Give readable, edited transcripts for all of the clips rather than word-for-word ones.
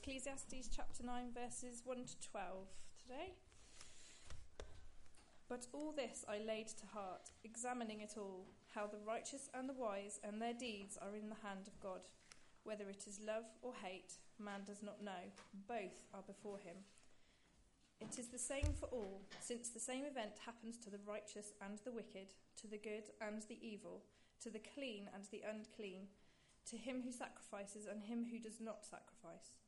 Ecclesiastes chapter 9 verses 1 to 12 today. But all this I laid to heart, examining it all, how the righteous and the wise and their deeds are in the hand of God. Whether it is love or hate, man does not know. Both are before him. It is the same for all, since the same event happens to the righteous and the wicked, to the good and the evil, to the clean and the unclean, to him who sacrifices and him who does not sacrifice.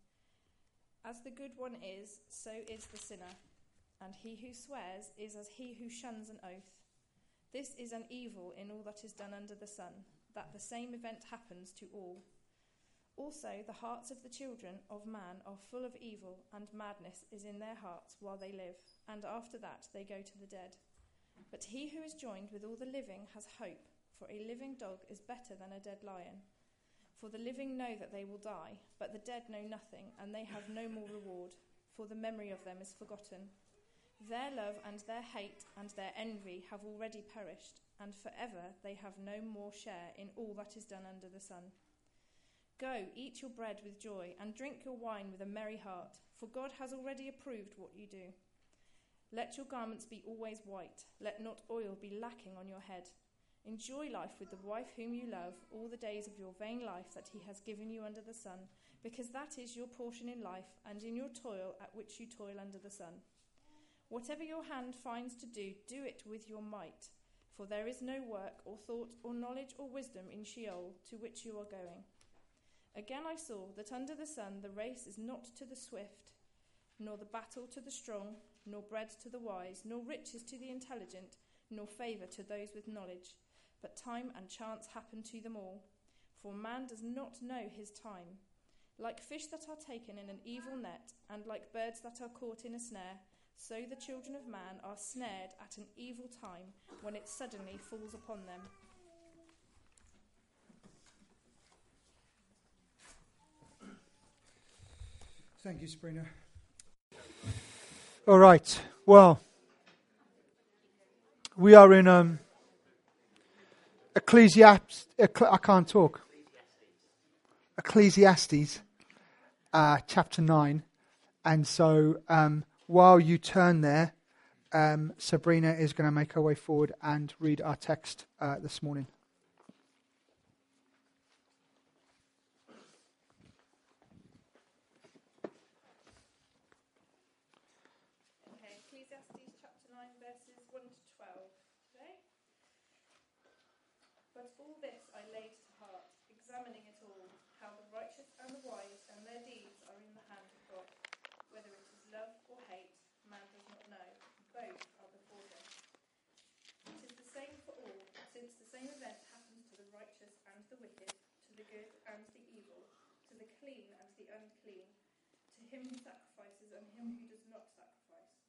As the good one is, so is the sinner, and he who swears is as he who shuns an oath. This is an evil in all that is done under the sun, that the same event happens to all. Also the hearts of the children of man are full of evil, and madness is in their hearts while they live, and after that they go to the dead. But he who is joined with all the living has hope, for a living dog is better than a dead lion. For the living know that they will die, but the dead know nothing, and they have no more reward, for the memory of them is forgotten. Their love and their hate and their envy have already perished, and forever they have no more share in all that is done under the sun. Go, eat your bread with joy, and drink your wine with a merry heart, for God has already approved what you do. Let your garments be always white, let not oil be lacking on your head. Enjoy life with the wife whom you love, all the days of your vain life that he has given you under the sun, because that is your portion in life, and in your toil at which you toil under the sun. Whatever your hand finds to do, do it with your might, for there is no work or thought or knowledge or wisdom in Sheol, to which you are going. Again I saw that under the sun the race is not to the swift, nor the battle to the strong, nor bread to the wise, nor riches to the intelligent, nor favour to those with knowledge. But time and chance happen to them all, for man does not know his time. Like fish that are taken in an evil net, and like birds that are caught in a snare, so the children of man are snared at an evil time, when it suddenly falls upon them. Thank you, Sabrina. All right. Well, we are in Ecclesiastes, chapter 9. And so while you turn there, Sabrina is going to make her way forward and read our text this morning. Okay, Ecclesiastes chapter 9 verses 1 to 12 today. But all this I laid to heart, examining it all, how the righteous and the wise and their deeds are in the hand of God. Whether it is love or hate, man does not know. Both are before him. It is the same for all, since the same event happens to the righteous and the wicked, to the good and the evil, to the clean and the unclean, to him who sacrifices and him who does not sacrifice.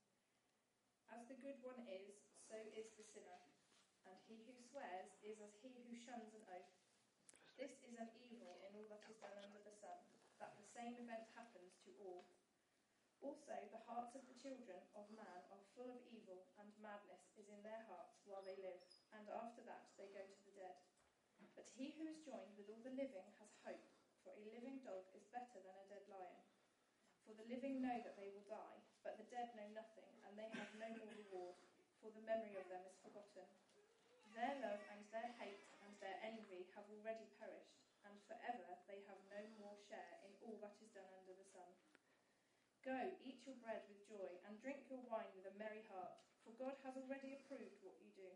As the good one is, so is the sinner, and he who swears is as he who shuns an oath. This is an evil in all that is done under the sun, that the same event happens to all. Also the hearts of the children of man are full of evil, and madness is in their hearts while they live, and after that they go to the dead. But he who is joined with all the living has hope, for a living dog is better than a dead lion. For the living know that they will die, but the dead know nothing, and they have no more reward, for the memory of them is forgotten. Their love and their hate and their envy have already perished, and forever they have no more share in all that is done under the sun. Go, eat your bread with joy, and drink your wine with a merry heart, for God has already approved what you do.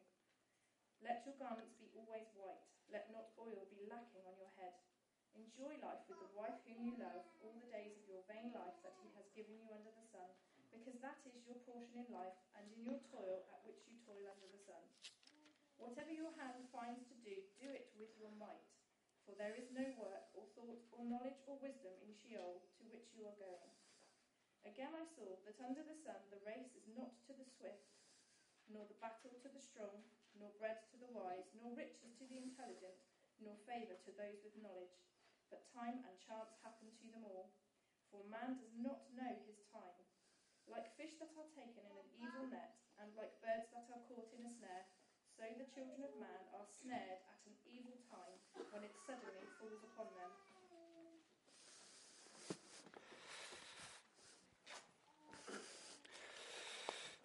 Let your garments be always white, let not oil be lacking on your head. Enjoy life with the wife whom you love, all the days of your vain life that he has given you under the sun, because that is your portion in life, and in your toil at which you toil under the sun. Whatever your hand finds to do, do it with your might, for there is no work or thought or knowledge or wisdom in Sheol, to which you are going. Again I saw that under the sun the race is not to the swift, nor the battle to the strong, nor bread to the wise, nor riches to the intelligent, nor favour to those with knowledge. But time and chance happen to them all, for man does not know his time. Like fish that are taken in an evil net, and like birds that are caught in a snare, so the children of man are snared at an evil time, when it suddenly falls upon them.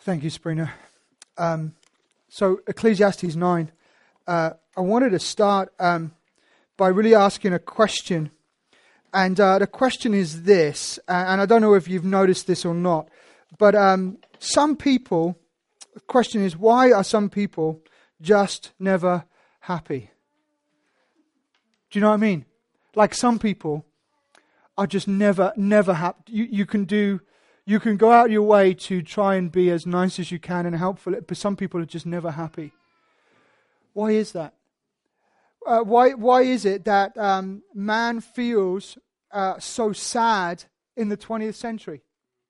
Thank you, Sabrina. So Ecclesiastes 9, I wanted to start by really asking a question. And the question is this, and I don't know if you've noticed this or not, but some people, the question is, why are some people just never happy? Do you know what I mean? Like some people are just never happy. You can go out your way to try and be as nice as you can and helpful, but some people are just never happy. Why is that? Why is it that man feels so sad in the 20th century?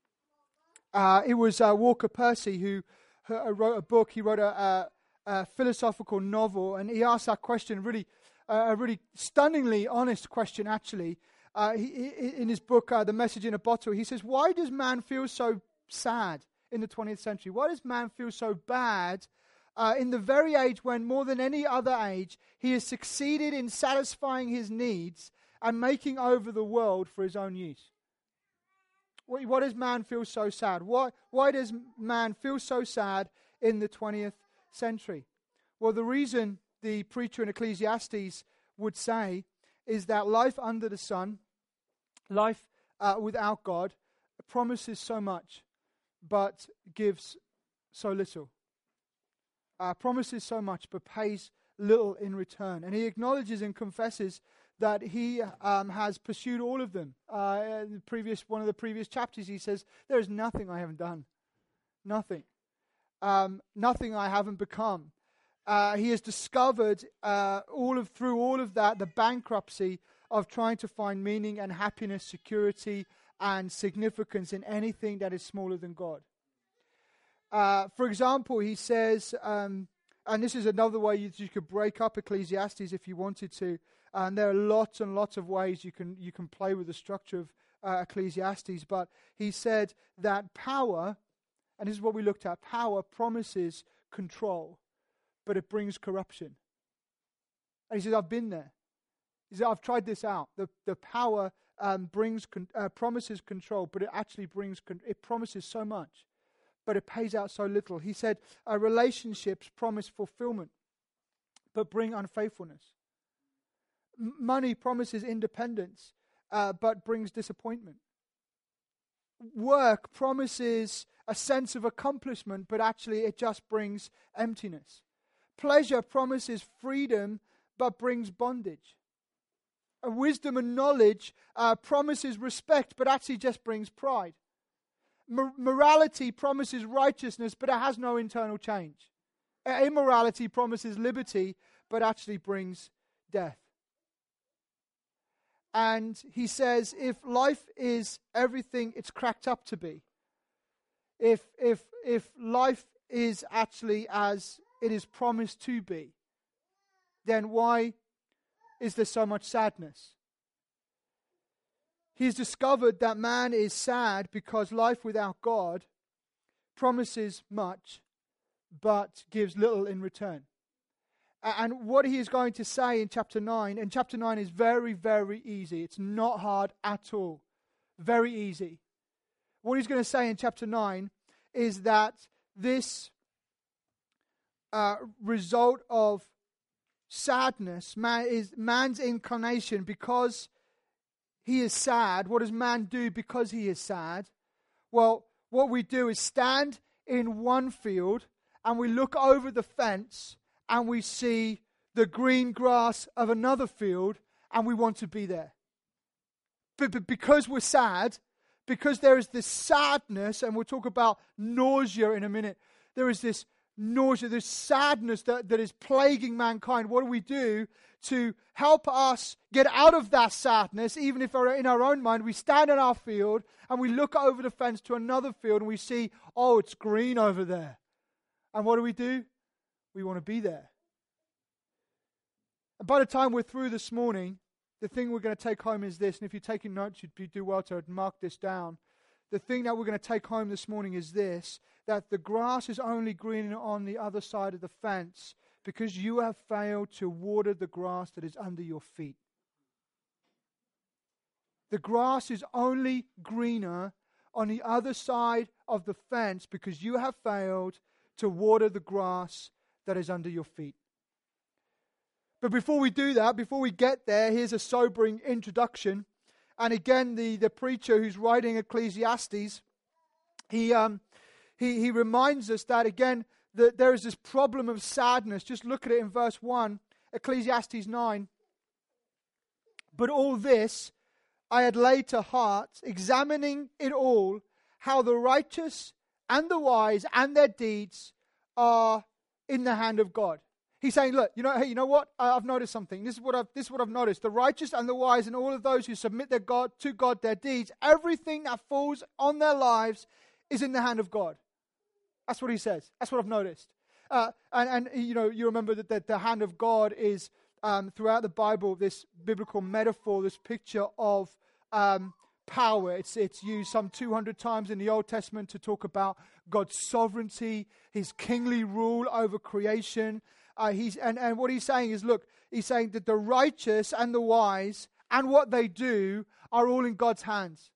It was Walker Percy who wrote a book. He wrote a philosophical novel, and he asked that question, a really stunningly honest question, actually. In his book, The Message in a Bottle, he says, why does man feel so sad in the 20th century? Why does man feel so bad in the very age when, more than any other age, he has succeeded in satisfying his needs and making over the world for his own use? Why does man feel so sad? Why does man feel so sad in the 20th century? Well, the reason the preacher in Ecclesiastes would say is that life under the sun, life without God, promises so much, but gives so little. Promises so much, but pays little in return. And he acknowledges and confesses that he has pursued all of them. In one of the previous chapters, he says, there is nothing I haven't done. Nothing. Nothing I haven't become. He has discovered through all of that, the bankruptcy of trying to find meaning and happiness, security and significance in anything that is smaller than God. For example, he says, and this is another way you could break up Ecclesiastes if you wanted to. And there are lots and lots of ways you can play with the structure of Ecclesiastes. But he said that power, and this is what we looked at, power promises control, but it brings corruption. And he says, I've been there. He said, I've tried this out. The power promises control, but it actually it promises so much, but it pays out so little. He said, relationships promise fulfillment, but bring unfaithfulness. Money promises independence, but brings disappointment. Work promises a sense of accomplishment, but actually it just brings emptiness. Pleasure promises freedom, but brings bondage. Wisdom and knowledge promises respect, but actually just brings pride. Morality promises righteousness, but it has no internal change. Immorality promises liberty, but actually brings death. And he says, if life is everything it's cracked up to be, if life is actually as it is promised to be, then why is there so much sadness? He's discovered that man is sad because life without God promises much, but gives little in return. And what he is going to say in chapter 9, and chapter 9 is very, very easy. It's not hard at all. Very easy. What he's going to say in chapter 9 is that this result of sadness, man's inclination, because he is sad. What does man do because he is sad? Well, what we do is stand in one field and we look over the fence and we see the green grass of another field and we want to be there. But because we're sad, because there is this sadness, and we'll talk about nausea in a minute, there is this nausea, this sadness that is plaguing mankind. What do we do to help us get out of that sadness? Even if in our own mind we stand in our field and we look over the fence to another field and we see, oh, it's green over there. And what do? We want to be there. And by the time we're through this morning, the thing we're going to take home is this, and if you're taking notes, you'd do well to mark this down. The thing that we're going to take home this morning is this, that the grass is only green on the other side of the fence because you have failed to water the grass that is under your feet. The grass is only greener on the other side of the fence because you have failed to water the grass that is under your feet. But before we do that, before we get there, here's a sobering introduction. And again, the preacher who's writing Ecclesiastes, he reminds us that, again, that there is this problem of sadness. Just look at it in verse 1, Ecclesiastes 9. But all this I had laid to heart, examining it all, how the righteous and the wise and their deeds are in the hand of God. He's saying, look, you know what? I've noticed something. This is what I've noticed. The righteous and the wise and all of those who submit to God, their deeds, everything that falls on their lives is in the hand of God. That's what he says. That's what I've noticed. And you remember that the hand of God is throughout the Bible, this biblical metaphor, this picture of power. It's used some 200 times in the Old Testament to talk about God's sovereignty, His kingly rule over creation. And what he's saying is, look, he's saying that the righteous and the wise and what they do are all in God's hands.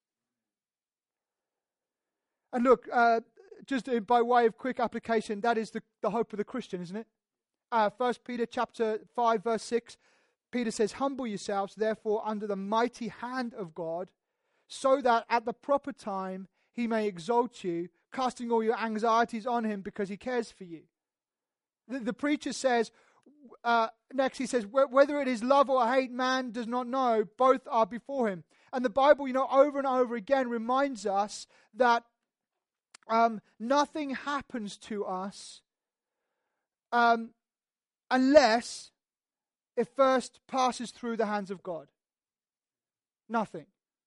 And look, just by way of quick application, that is the hope of the Christian, isn't it? 1 Peter chapter 5, verse 6, Peter says, humble yourselves, therefore, under the mighty hand of God, so that at the proper time He may exalt you, casting all your anxieties on Him because He cares for you. The preacher says, next he says, whether it is love or hate, man does not know. Both are before Him. And the Bible, over and over again reminds us that nothing happens to us unless it first passes through the hands of God. Nothing.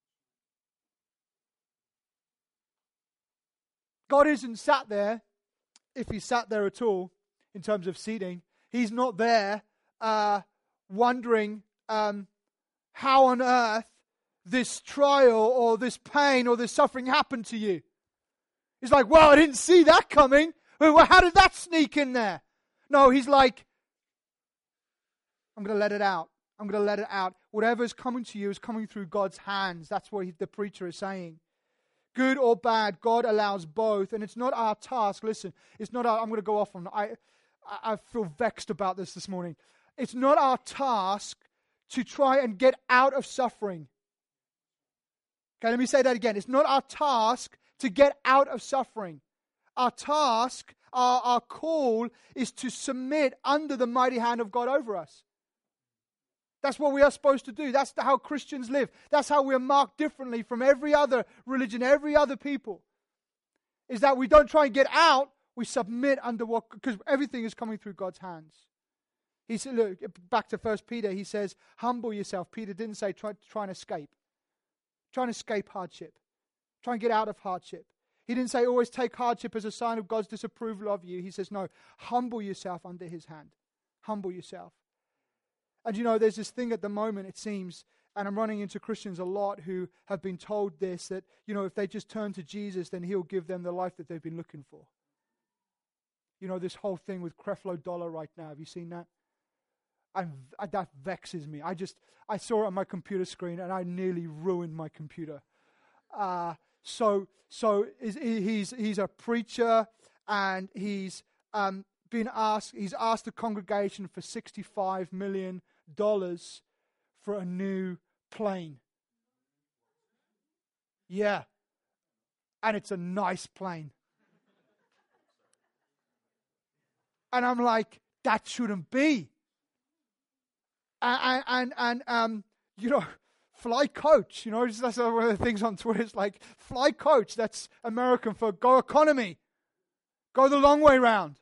God isn't sat there, if He sat there at all, in terms of seating. He's not there wondering how on earth this trial or this pain or this suffering happened to you. He's like, well, I didn't see that coming. Well, how did that sneak in there? No, He's like, I'm going to let it out. I'm going to let it out. Whatever's coming to you is coming through God's hands. That's what the preacher is saying. Good or bad, God allows both. And it's not our task. Listen, it's not our, I'm going to go off on, I feel vexed about this morning. It's not our task to try and get out of suffering. Okay, let me say that again. It's not our task to get out of suffering. Our task, our call is to submit under the mighty hand of God over us. That's what we are supposed to do. That's how Christians live. That's how we're marked differently from every other religion, every other people. Is that we don't try and get out, we submit under what, because everything is coming through God's hands. He said, look, back to 1 Peter, he says, humble yourself. Peter didn't say try and escape. Try and escape hardship. Try and get out of hardship. He didn't say always take hardship as a sign of God's disapproval of you. He says, no, humble yourself under His hand. Humble yourself. And there's this thing at the moment, it seems, and I'm running into Christians a lot who have been told this, that, if they just turn to Jesus, then He'll give them the life that they've been looking for. This whole thing with Creflo Dollar right now. Have you seen that? And that vexes me. I saw it on my computer screen and I nearly ruined my computer. So he's a preacher and he's asked the congregation for $65 million for a new plane. Yeah. And it's a nice plane. And I'm like, that shouldn't be. Fly coach, that's one of the things on Twitter. It's like, fly coach, that's American for go economy. Go the long way round.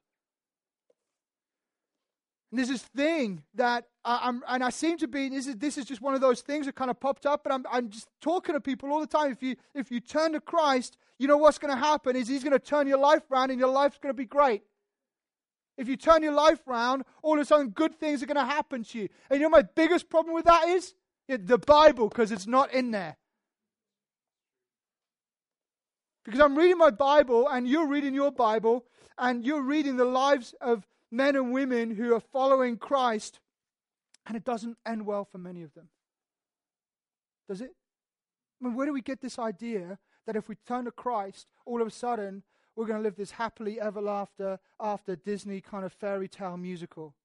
And there's this thing that I seem to be, this is just one of those things that kind of popped up, and I'm just talking to people all the time. If you turn to Christ, what's going to happen is He's going to turn your life around and your life's going to be great. If you turn your life around, all of a sudden good things are going to happen to you. And my biggest problem with that is the Bible, because it's not in there. Because I'm reading my Bible and you're reading your Bible and you're reading the lives of men and women who are following Christ, and it doesn't end well for many of them. Does it? Where do we get this idea that if we turn to Christ, all of a sudden, we're going to live this happily ever after Disney kind of fairy tale musical.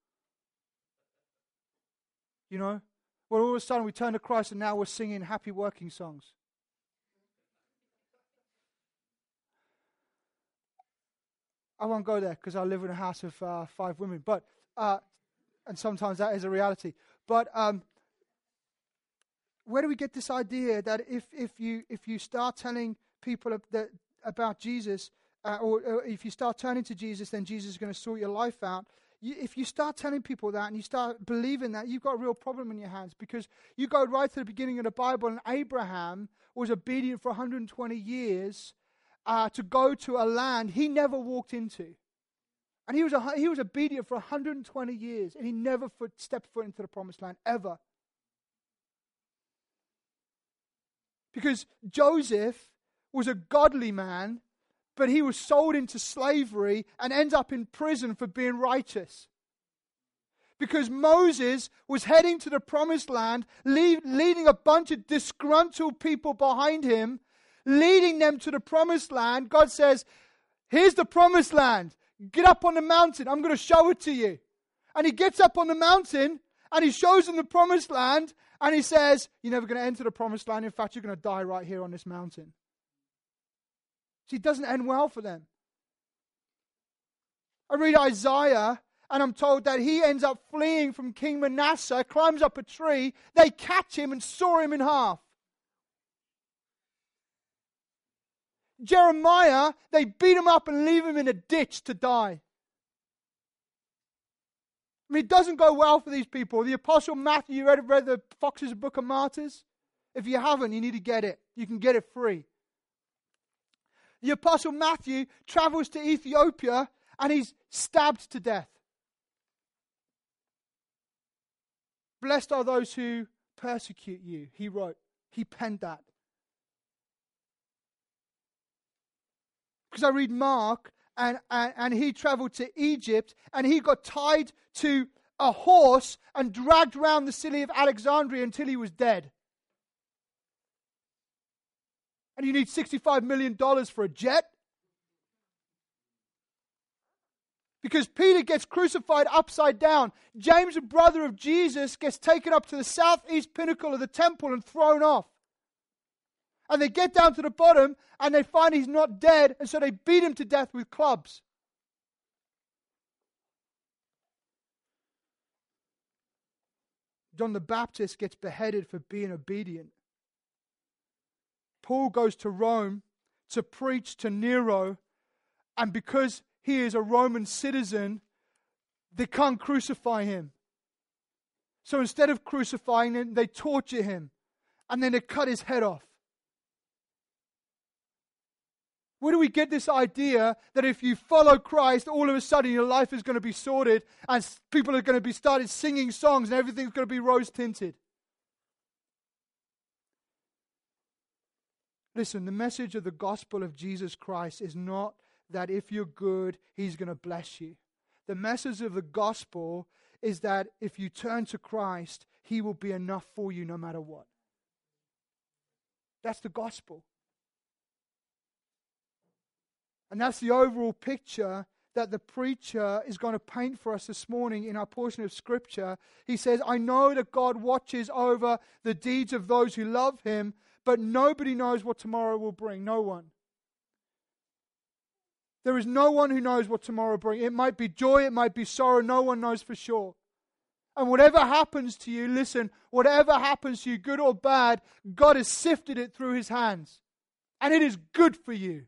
You know? Where all of a sudden we turn to Christ and now we're singing happy working songs. I won't go there because I live in a house of 5 women, but and sometimes that is a reality. But where do we get this idea that if you start telling people about Jesus, or if you start turning to Jesus, then Jesus is going to sort your life out? If you start telling people that and you start believing that, you've got a real problem in your hands, because you go right to the beginning of the Bible, and Abraham was obedient for 120 years to go to a land he never walked into. And he was obedient for 120 years, and he never stepped foot into the promised land, ever. Because Joseph was a godly man, but he was sold into slavery and ends up in prison for being righteous. Because Moses was heading to the promised land, leading a bunch of disgruntled people behind him, leading them to the promised land. God says, here's the promised land. Get up on the mountain. I'm going to show it to you. And he gets up on the mountain and he shows them the promised land. And he says, you're never going to enter the promised land. In fact, you're going to die right here on this mountain. See, it doesn't end well for them. I read Isaiah, and I'm told that he ends up fleeing from King Manasseh, climbs up a tree, they catch him and saw him in half. Jeremiah, they beat him up and leave him in a ditch to die. I mean, it doesn't go well for these people. The Apostle Matthew, you read the Fox's Book of Martyrs? If you haven't, you need to get it. You can get it free. The Apostle Matthew travels to Ethiopia and he's stabbed to death. Blessed are those who persecute you, he wrote. He penned that. Because I read Mark, and he traveled to Egypt, and he got tied to a horse and dragged around the city of Alexandria until he was dead. And you need $65 million for a jet? Because Peter gets crucified upside down. James, a brother of Jesus, gets taken up to the southeast pinnacle of the temple and thrown off. And they get down to the bottom and they find he's not dead, and so they beat him to death with clubs. John the Baptist gets beheaded for being obedient. Paul goes to Rome to preach to Nero, and because he is a Roman citizen, they can't crucify him. So instead of crucifying him, they torture him, and then they cut his head off. Where do we get this idea that if you follow Christ, all of a sudden your life is going to be sorted and people are going to be started singing songs and everything's going to be rose-tinted? Listen, the message of the gospel of Jesus Christ is not that if you're good, he's going to bless you. The message of the gospel is that if you turn to Christ, he will be enough for you no matter what. That's the gospel. And that's the overall picture that the preacher is going to paint for us this morning in our portion of Scripture. He says, I know that God watches over the deeds of those who love him, but nobody knows what tomorrow will bring. No one. There is no one who knows what tomorrow will bring. It might be joy, it might be sorrow. No one knows for sure. And whatever happens to you, listen, whatever happens to you, good or bad, God has sifted it through his hands. And it is good for you.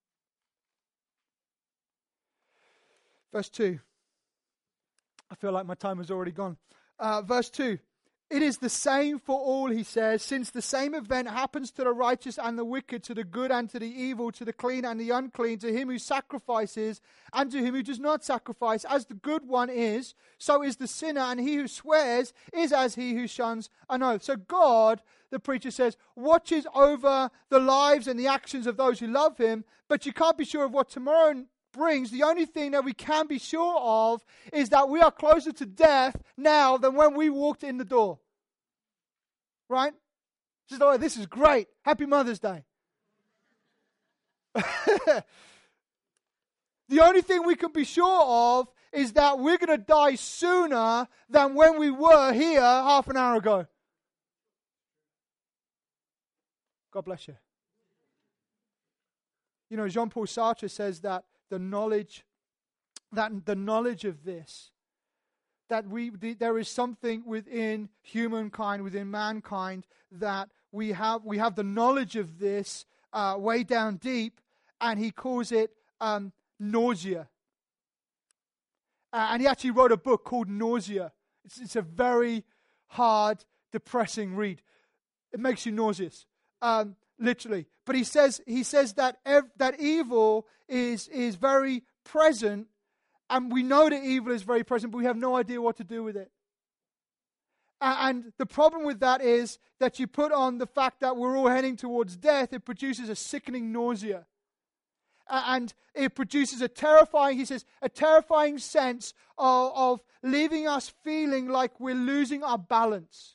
Verse 2. I feel like my time has already gone. Verse 2. It is the same for all, he says, since the same event happens to the righteous and the wicked, to the good and to the evil, to the clean and the unclean, to him who sacrifices and to him who does not sacrifice. As the good one is, so is the sinner, and he who swears is as he who shuns an oath. So God, the preacher says, watches over the lives and the actions of those who love him, but you can't be sure of what tomorrow brings. The only thing that we can be sure of is that we are closer to death now than when we walked in the door. Right? Just, oh, this is great. Happy Mother's Day. The only thing we can be sure of is that we're going to die sooner than when we were here half an hour ago. God bless you. You know, Jean-Paul Sartre says that the knowledge of this, there is something within humankind, within mankind, that we have the knowledge of this way down deep, and he calls it nausea. And he actually wrote a book called Nausea. It's a very hard, depressing read. It makes you nauseous. Literally. But he says that that evil is very present, and we know that evil is very present, but we have no idea what to do with it. And the problem with that is that you put on the fact that we're all heading towards death, it produces a sickening nausea. And it produces a terrifying sense of leaving us feeling like we're losing our balance.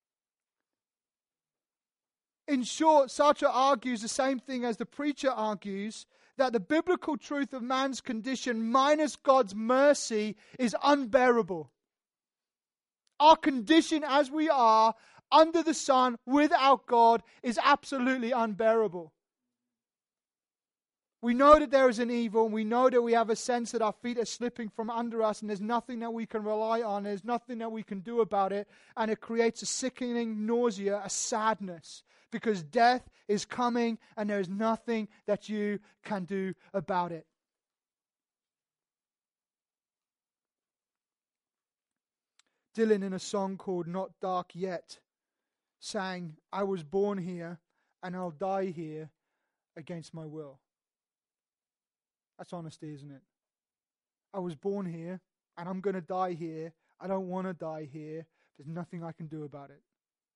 In short, Sartre argues the same thing as the preacher argues, that the biblical truth of man's condition minus God's mercy is unbearable. Our condition as we are, under the sun, without God, is absolutely unbearable. We know that there is an evil, and we know that we have a sense that our feet are slipping from under us, and there's nothing that we can rely on, there's nothing that we can do about it, and it creates a sickening nausea, a sadness, because death is coming, and there is nothing that you can do about it. Dylan, in a song called Not Dark Yet, sang, "I was born here, and I'll die here against my will." That's honesty, isn't it? I was born here, and I'm going to die here. I don't want to die here. There's nothing I can do about it.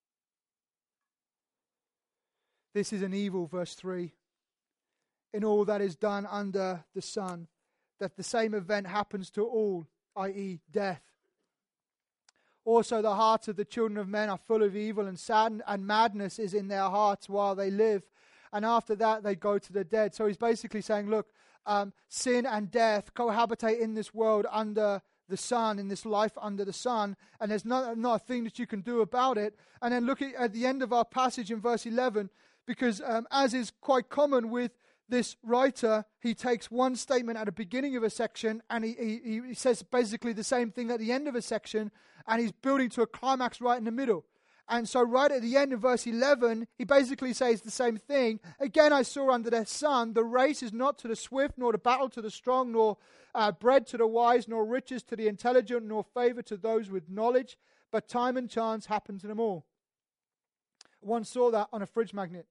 This is an evil, verse 3, in all that is done under the sun, that the same event happens to all, i.e. death. Also the hearts of the children of men are full of evil, and madness is in their hearts while they live. And after that they go to the dead. So he's basically saying, look, sin and death cohabitate in this world under the sun, in this life under the sun, and there's not a thing that you can do about it. And then look at the end of our passage in verse 11, because as is quite common with this writer, he takes one statement at the beginning of a section, and he says basically the same thing at the end of a section, and he's building to a climax right in the middle. And so right at the end of verse 11, he basically says the same thing. Again, I saw under the sun, the race is not to the swift, nor the battle to the strong, nor bread to the wise, nor riches to the intelligent, nor favor to those with knowledge, but time and chance happen to them all. One saw that on a fridge magnet.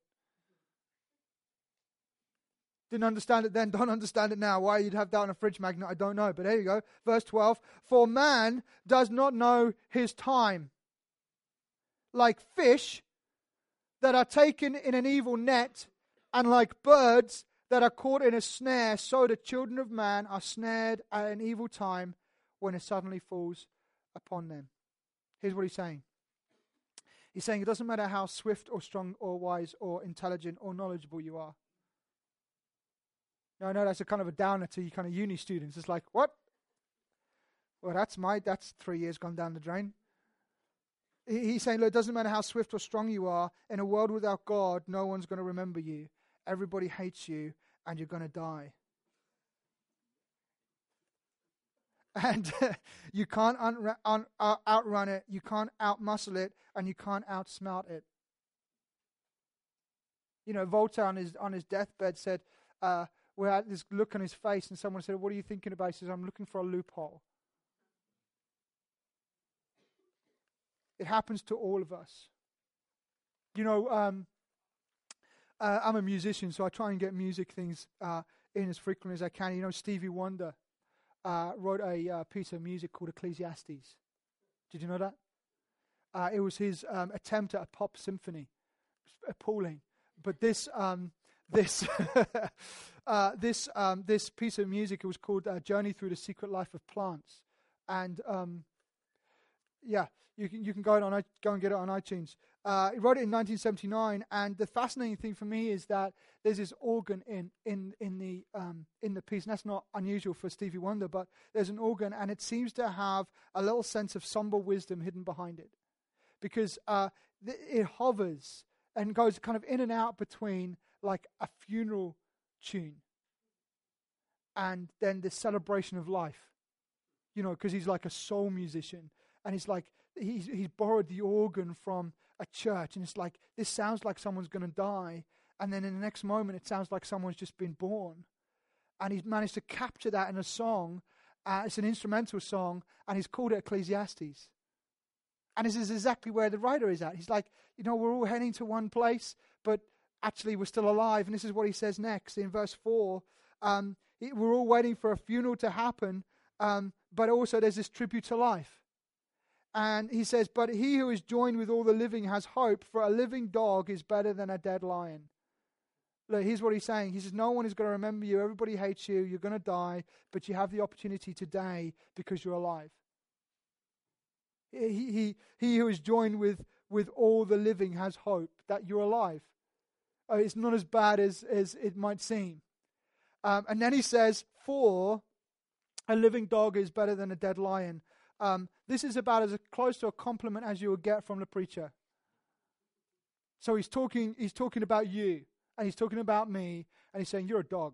Didn't understand it then, don't understand it now. Why you'd have that on a fridge magnet, I don't know. But there you go. Verse 12. For man does not know his time. Like fish that are taken in an evil net, and like birds that are caught in a snare, so the children of man are snared at an evil time when it suddenly falls upon them. Here's what he's saying. He's saying it doesn't matter how swift or strong or wise or intelligent or knowledgeable you are. No, I know that's a kind of a downer to you kind of uni students. It's like, what? Well, that's 3 years gone down the drain. He's saying, look, it doesn't matter how swift or strong you are. In a world without God, no one's going to remember you. Everybody hates you, and you're going to die. And you can't outrun it, you can't outmuscle it, and you can't outsmart it. You know, Voltaire on his deathbed said, we had this look on his face, and someone said, what are you thinking about? He says, I'm looking for a loophole. It happens to all of us. You know, I'm a musician, so I try and get music things in as frequently as I can. You know, Stevie Wonder wrote a piece of music called Ecclesiastes. Did you know that? It was his attempt at a pop symphony. Appalling. But this piece of music, it was called Journey Through the Secret Life of Plants. And yeah, you can go and get it on iTunes. He wrote it in 1979, and the fascinating thing for me is that there's this organ in the piece, and that's not unusual for Stevie Wonder, but there's an organ, and it seems to have a little sense of somber wisdom hidden behind it, because it hovers and goes kind of in and out between like a funeral tune and then the celebration of life, because he's like a soul musician, and he's like he's borrowed the organ from a church, and it's like, this sounds like someone's going to die, and then in the next moment it sounds like someone's just been born, and he's managed to capture that in a song. It's an instrumental song, and he's called it Ecclesiastes. And this is exactly where the writer is at. He's like, we're all heading to one place, but actually we're still alive. And this is what he says next in verse 4. We're all waiting for a funeral to happen, but also there's this tribute to life. And he says, but he who is joined with all the living has hope, for a living dog is better than a dead lion. Look, here's what he's saying. He says, no one is going to remember you. Everybody hates you. You're going to die, but you have the opportunity today because you're alive. He who is joined with all the living has hope that you're alive. It's not as bad as it might seem. And then he says, for a living dog is better than a dead lion. This is about as close to a compliment as you will get from the preacher. So he's talking about you, and he's talking about me, and he's saying, you're a dog.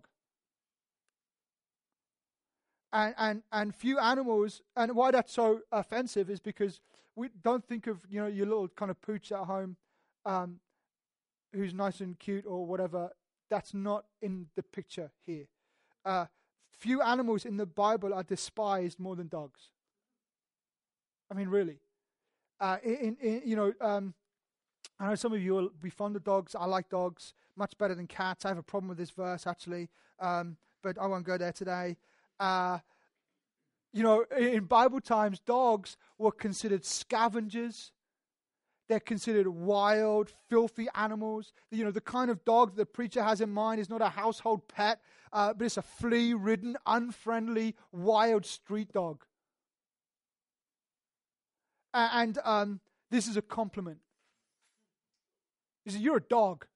And few animals, and why that's so offensive is because we don't think of your little kind of pooch at home, who's nice and cute or whatever. That's not in the picture here. Few animals in the Bible are despised more than dogs. I mean, really. I know some of you will be fond of dogs. I like dogs much better than cats. I have a problem with this verse actually, but I won't go there today. In Bible times, dogs were considered scavengers. They're considered wild, filthy animals. The kind of dog that the preacher has in mind is not a household pet, but it's a flea-ridden, unfriendly, wild street dog. And this is a compliment. He says, you're a dog.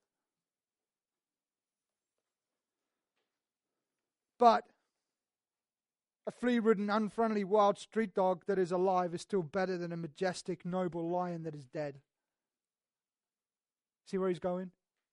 But a flea-ridden, unfriendly, wild street dog that is alive is still better than a majestic, noble lion that is dead. See where he's going?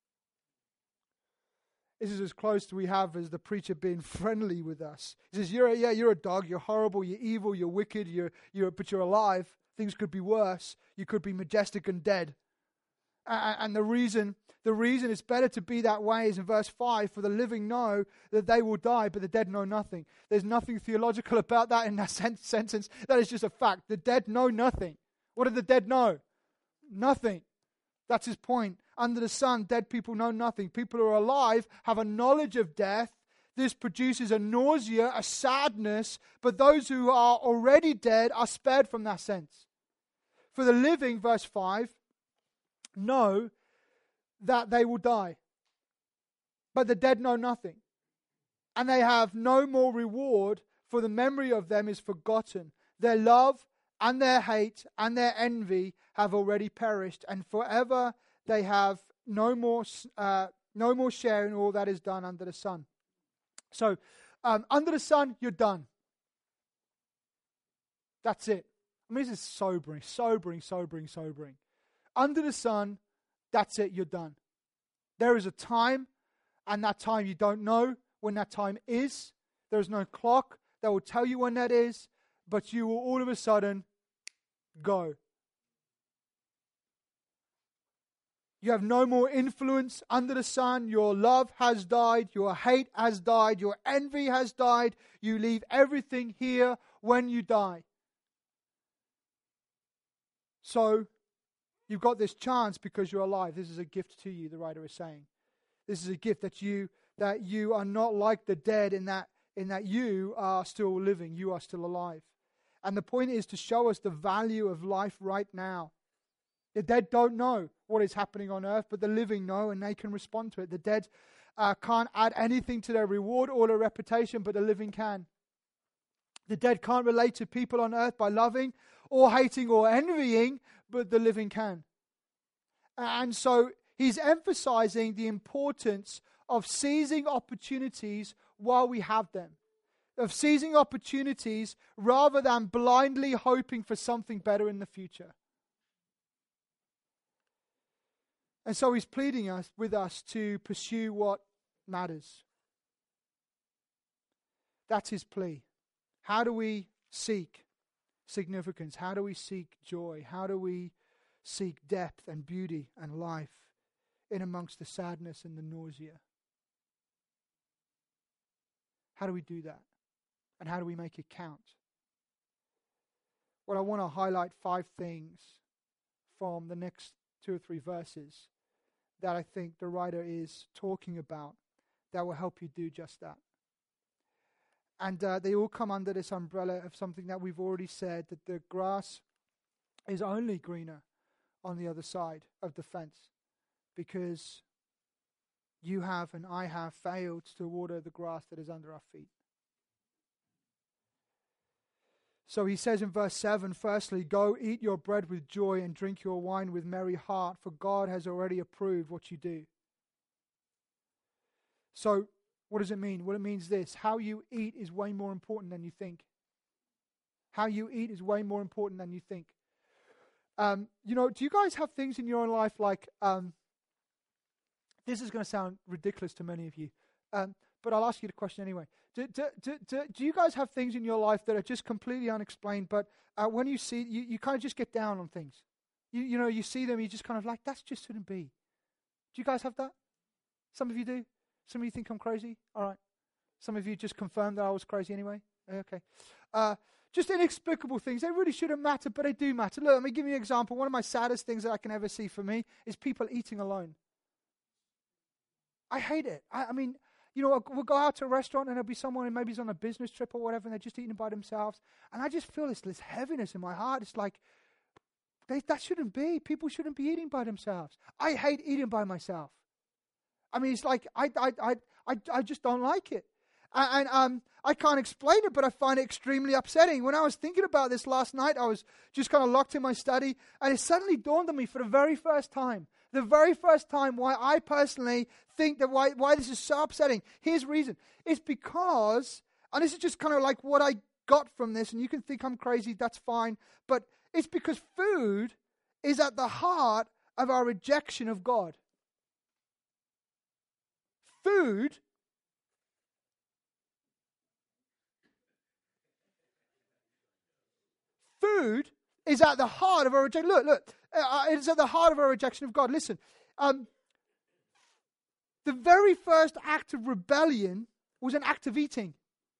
This is as close to we have as the preacher being friendly with us. He says, you're a dog, you're horrible, you're evil, you're wicked, but you're alive. Things could be worse. You could be majestic and dead. And the reason it's better to be that way is in verse 5, for the living know that they will die, but the dead know nothing. There's nothing theological about that in that sentence. That is just a fact. The dead know nothing. What do the dead know? Nothing. That's his point. Under the sun, dead people know nothing. People who are alive have a knowledge of death. This produces a nausea, a sadness, but those who are already dead are spared from that sense. For the living, verse 5, know that they will die, but the dead know nothing, and they have no more reward, for the memory of them is forgotten. Their love and their hate and their envy have already perished, and forever they have no more share in all that is done under the sun. So under the sun, you're done. That's it. I mean, this is sobering. Under the sun, that's it, you're done. There is a time, and that time you don't know when that time is. There is no clock that will tell you when that is, but you will all of a sudden go. You have no more influence under the sun. Your love has died. Your hate has died. Your envy has died. You leave everything here when you die. So, you've got this chance because you're alive. This is a gift to you, the writer is saying. This is a gift that you are not like the dead in that you are still living, you are still alive. And the point is to show us the value of life right now. The dead don't know what is happening on earth, but the living know and they can respond to it. The dead can't add anything to their reward or their reputation, but the living can. The dead can't relate to people on earth by loving or hating or envying, but the living can. And so he's emphasizing the importance of seizing opportunities while we have them, of seizing opportunities rather than blindly hoping for something better in the future. And so he's pleading with us to pursue what matters. That's his plea. How do we seek significance? How do we seek joy? How do we seek depth and beauty and life in amongst the sadness and the nausea? How do we do that? And how do we make it count? Well, I want to highlight 5 things from the next 2 or 3 verses that I think the writer is talking about that will help you do just that. And they all come under this umbrella of something that we've already said, that the grass is only greener on the other side of the fence because you have and I have failed to water the grass that is under our feet. So he says in verse 7, firstly, go eat your bread with joy and drink your wine with merry heart, for God has already approved what you do. So what does it mean? Well, it means this. How you eat is way more important than you think. How you eat is way more important than you think. Do you guys have things in your own life like, this is going to sound ridiculous to many of you, but I'll ask you the question anyway. Do you guys have things in your life that are just completely unexplained, but when you see, you kind of just get down on things? You see them, you just kind of like, that just shouldn't be. Do you guys have that? Some of you do? Some of you think I'm crazy? All right. Some of you just confirmed that I was crazy anyway? Okay. Just inexplicable things. They really shouldn't matter, but they do matter. Look, let me give you an example. One of my saddest things that I can ever see for me is people eating alone. I hate it. I mean, we'll go out to a restaurant and there'll be someone who maybe is on a business trip or whatever and they're just eating by themselves. And I just feel this heaviness in my heart. It's like, that shouldn't be. People shouldn't be eating by themselves. I hate eating by myself. I mean, it's like, I just don't like it. And I can't explain it, but I find it extremely upsetting. When I was thinking about this last night, I was just kind of locked in my study, and it suddenly dawned on me for the very first time why I personally think that why this is so upsetting. Here's the reason. It's because, and this is just kind of like what I got from this, and you can think I'm crazy, that's fine, but it's because food is at the heart of our rejection of God. Food is at the heart of our rejection. Look, it's at the heart of our rejection of God. Listen, the very first act of rebellion was an act of eating.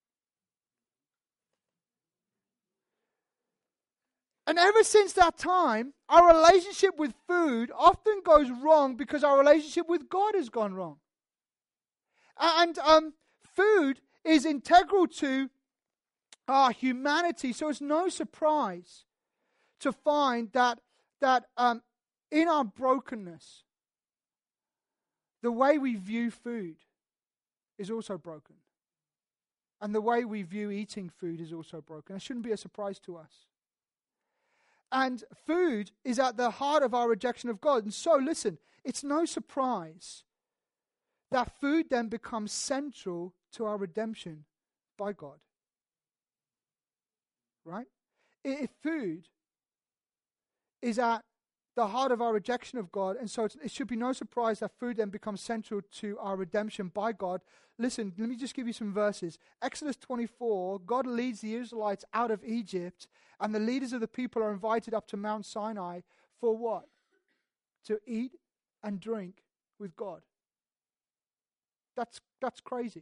And ever since that time, our relationship with food often goes wrong because our relationship with God has gone wrong. And food is integral to our humanity, so it's no surprise to find that in our brokenness, the way we view food is also broken. And the way we view eating food is also broken. It shouldn't be a surprise to us. And food is at the heart of our rejection of God. And so, listen, it's no surprise that food then becomes central to our redemption by God. Right? If food is at the heart of our rejection of God, and so it should be no surprise that food then becomes central to our redemption by God. Listen, let me just give you some verses. Exodus 24, God leads the Israelites out of Egypt, and the leaders of the people are invited up to Mount Sinai for what? To eat and drink with God. That's crazy.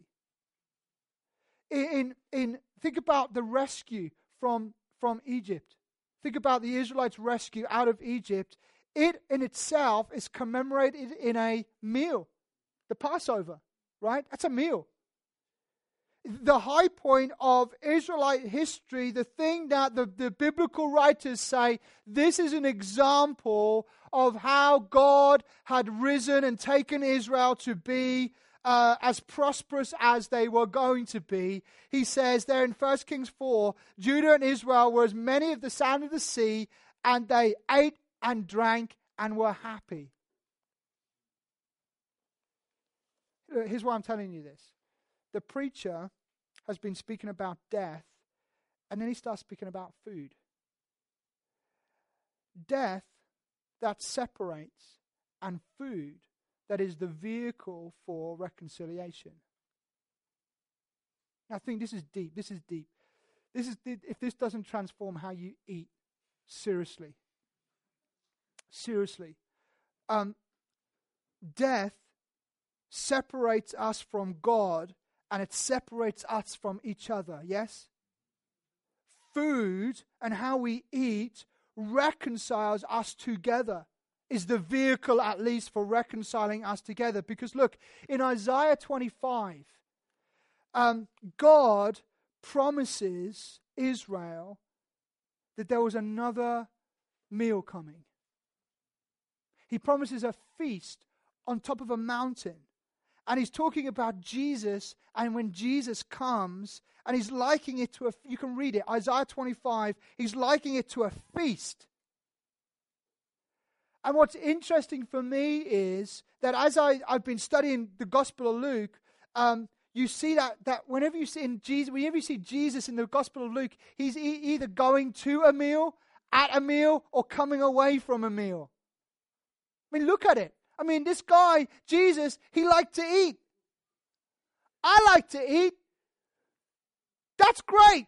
Think about the rescue from Egypt. Think about the Israelites' rescue out of Egypt. It in itself is commemorated in a meal, the Passover, right? That's a meal. The high point of Israelite history, the thing that the biblical writers say, this is an example of how God had risen and taken Israel to be as prosperous as they were going to be. He says there in 1 Kings 4, Judah and Israel were as many of the sand of the sea, and they ate and drank and were happy. here's why I'm telling you this. The preacher has been speaking about death, and then he starts speaking about food. Death that separates, and food that is the vehicle for reconciliation. I think this is deep. This is deep. If this doesn't transform how you eat, seriously. Death separates us from God, and it separates us from each other, yes? Food and how we eat reconciles us together, is the vehicle at least for reconciling us together. Because look, in Isaiah 25, God promises Israel that there was another meal coming. He promises a feast on top of a mountain. And he's talking about Jesus, and when Jesus comes, and he's likening it to you can read it, Isaiah 25, he's likening it to a feast. And what's interesting for me is that as I've been studying the Gospel of Luke, you see that whenever you see Jesus in the Gospel of Luke, he's either going to a meal, at a meal, or coming away from a meal. I mean, look at it. I mean, this guy, Jesus, he liked to eat. I like to eat. That's great.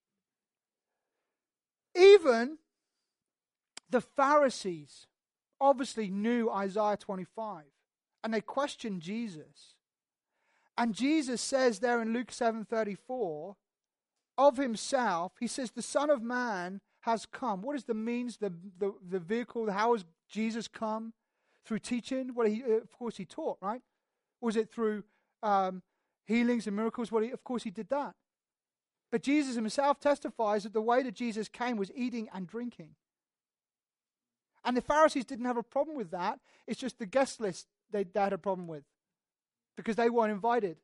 Even the Pharisees obviously knew Isaiah 25, and they questioned Jesus. And Jesus says there in Luke 7:34, of himself, he says, the Son of Man has come. What is the means, the vehicle? How has Jesus come? Through teaching? Well, of course he taught, right? Was it through healings and miracles? Well, of course he did that. But Jesus himself testifies that the way that Jesus came was eating and drinking. And the Pharisees didn't have a problem with that. It's just the guest list they had a problem with, because they weren't invited.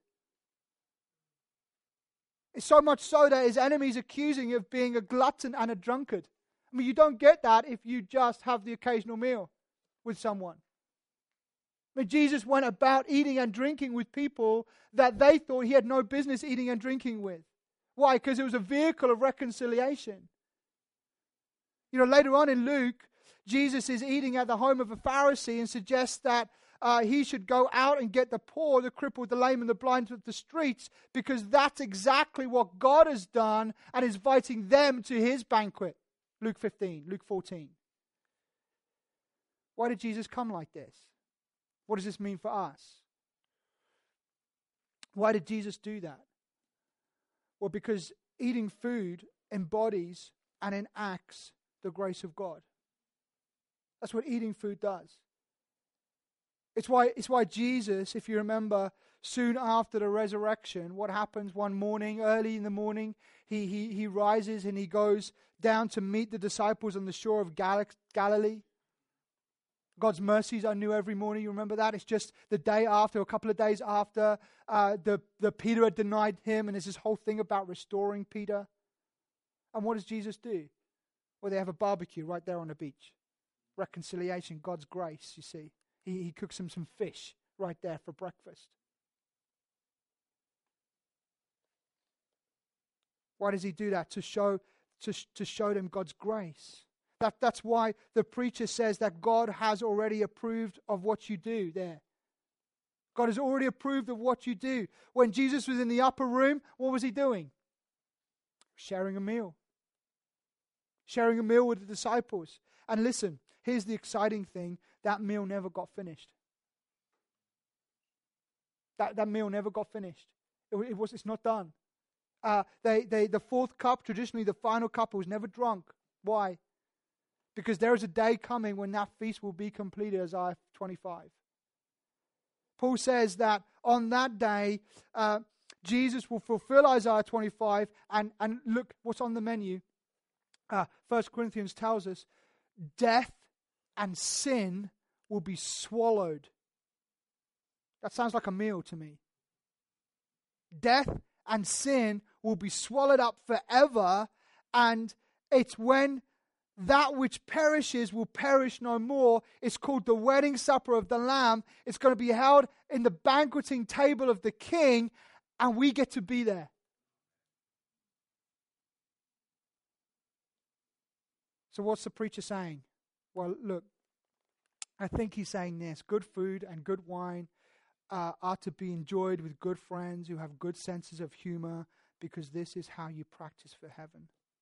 It's so much so that his enemies accuse him of being a glutton and a drunkard. I mean, you don't get that if you just have the occasional meal with someone. I mean, Jesus went about eating and drinking with people that they thought he had no business eating and drinking with. Why? Because it was a vehicle of reconciliation. You know, later on in Luke, Jesus is eating at the home of a Pharisee and suggests that he should go out and get the poor, the crippled, the lame, and the blind to the streets, because that's exactly what God has done and is inviting them to his banquet. Luke 14. Why did Jesus come like this? What does this mean for us? Why did Jesus do that? Well, because eating food embodies and enacts the grace of God. That's what eating food does. It's why Jesus, if you remember, soon after the resurrection, what happens one morning, early in the morning, he rises and he goes down to meet the disciples on the shore of Galilee. God's mercies are new every morning. You remember that? It's just the day after, a couple of days after, the Peter had denied him, and there's this whole thing about restoring Peter. And what does Jesus do? Well, they have a barbecue right there on the beach. Reconciliation, God's grace, you see. He cooks them some fish right there for breakfast. Why does he do that? To show them God's grace. That's why the preacher says that God has already approved of what you do there. God has already approved of what you do. When Jesus was in the upper room, what was he doing? Sharing a meal. Sharing a meal with the disciples. And listen, here's the exciting thing. That meal never got finished. That meal never got finished. It's not done. The fourth cup, traditionally the final cup, was never drunk. Why? Because there is a day coming when that feast will be completed, Isaiah 25. Paul says that on that day, Jesus will fulfill Isaiah 25, and look what's on the menu. 1 Corinthians tells us, death and sin will be swallowed. That sounds like a meal to me. Death and sin will be swallowed up forever, and it's when that which perishes will perish no more. It's called the wedding supper of the Lamb. It's going to be held in the banqueting table of the King, and we get to be there. So what's the preacher saying? Well, look, I think he's saying this. Good food and good wine are to be enjoyed with good friends who have good senses of humor, because this is how you practice for heaven.